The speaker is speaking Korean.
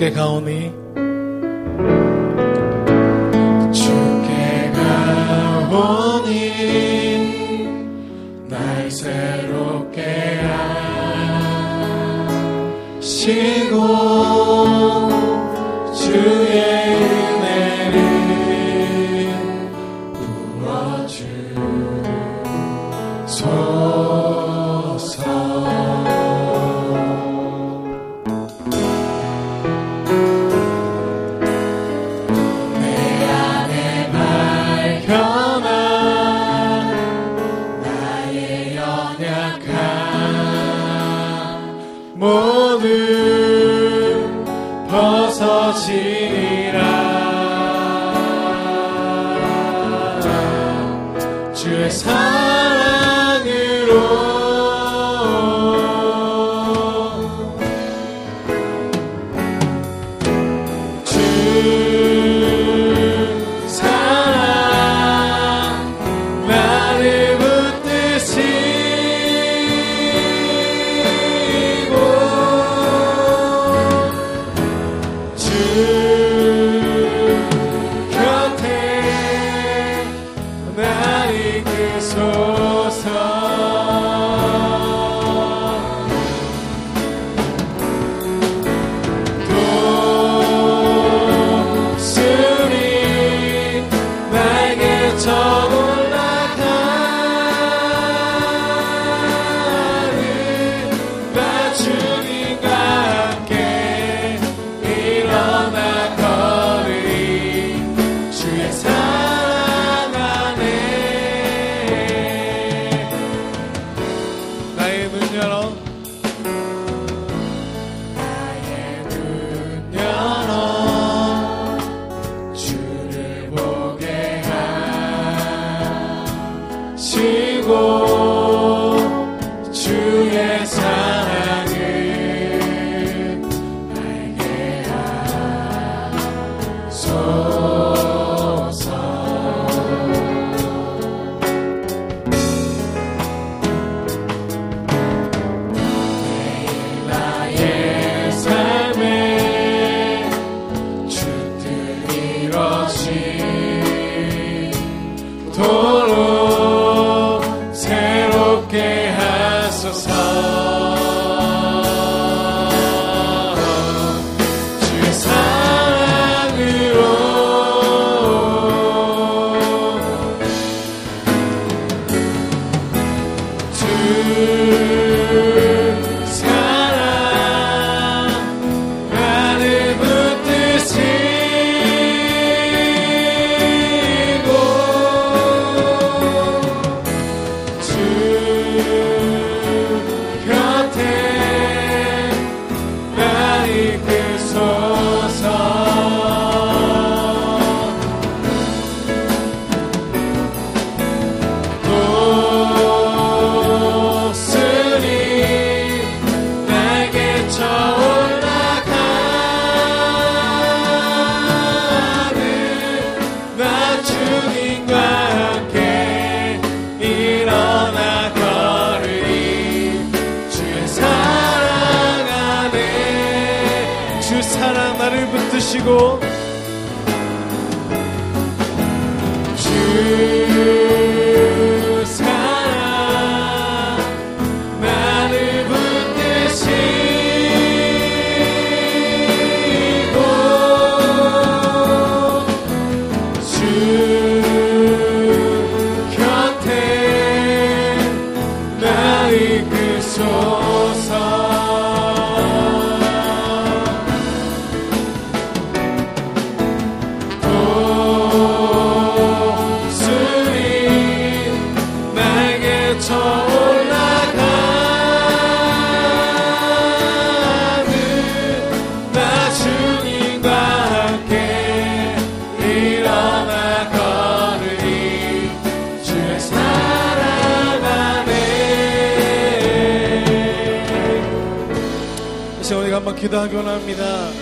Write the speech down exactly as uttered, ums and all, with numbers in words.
주께 가오니 주께 가오니 날 새롭게 하시고 주의 은혜를 부어주소서. 내 안에 밝혀나 나의 연약함 모두 벗어지리라. 주의 사랑으로 주 사랑 나를 붙드시고 주 곁에 날 이끄소서. 독수리 날개 쳐올라가는 나 주님과 함께 일어나 걸으리. 주의 사랑 안에 나의 눈 열어 나의 눈 열어 주를 보게 하시고 주의 사랑을 알게 하소서. 나의 삶에 주 뜻 이루어지도록 새롭게 하소서. 주의 사랑으로 주 사랑 나를 붙드시고 주 곁에 날 이끄소서. 독수리 날개 쳐올라가는 나 주님과 함께 일어나 걸으리. 주의 사랑 안에 주 사랑 나를 붙드시고 주 사랑 나를 붙드시고 주 곁에 날 이끄소서. 독수리 날개 쳐올라가는 나 주님과 함께 일어나 걸으리. 주의 사랑 안에. 다시 우리가 한번 기도하기 원합니다.